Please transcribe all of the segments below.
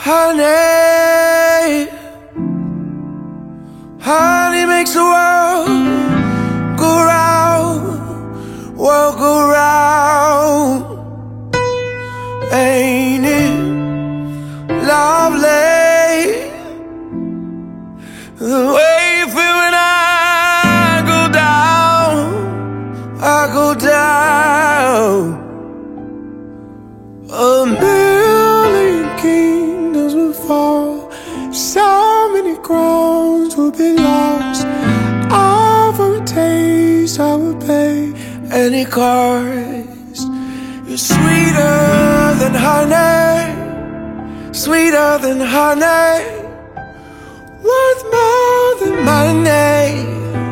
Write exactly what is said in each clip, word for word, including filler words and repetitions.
Honey, honey makes the world go round, world go round. Ain't it lovely the way you feel when I go down, I go down. A million kingdoms will fall, so many crowns will be lost. All for a taste I will pay any cost. You're sweeter than honey, sweeter than honey, worth more than money.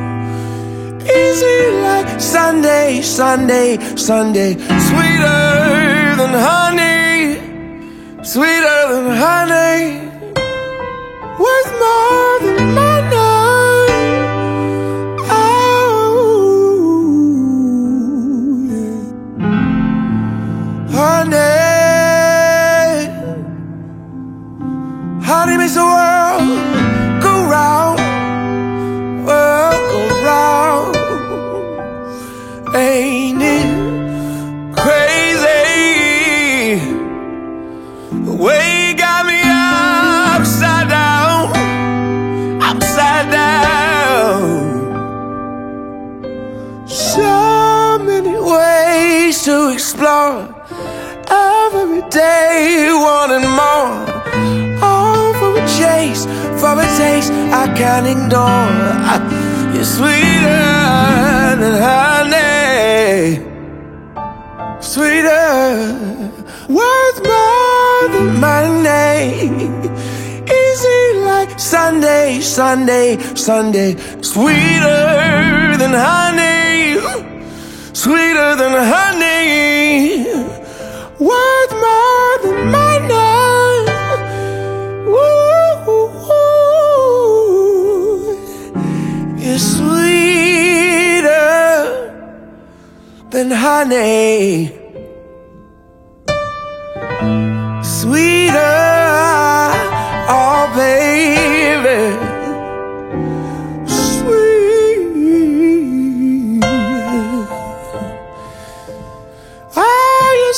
Easy like Sunday, Sunday, Sunday. Sweeter than honey, sweeter than honey, worth more than money. Oh, yeah. Honey, honey makes the world go round, world go round. Ain't it crazy the way you got me upside down, upside down. So many ways to explore, every day wanting more. All for a chase, for a taste I can't ignore. You're sweeter than honey, sweeter, worth more than money. Easy like Sunday, Sunday, Sunday. Sweeter than honey, sweeter than honey, worth more than money. You're sweeter than honey, sweeter, oh baby, sweet. Oh, you're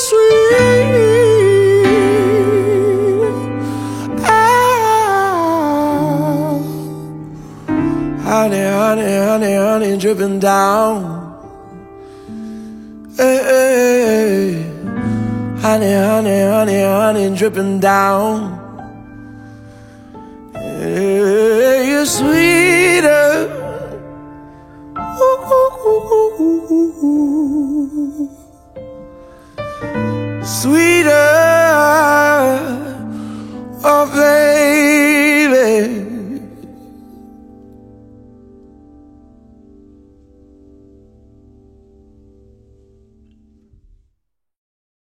sweet. Oh, honey, honey, honey, honey, dripping down. Hey, hey, hey. Honey, honey, honey, honey, dripping down. Hey, you're sweeter, ooh, ooh, ooh, ooh, ooh. Sweeter, oh baby.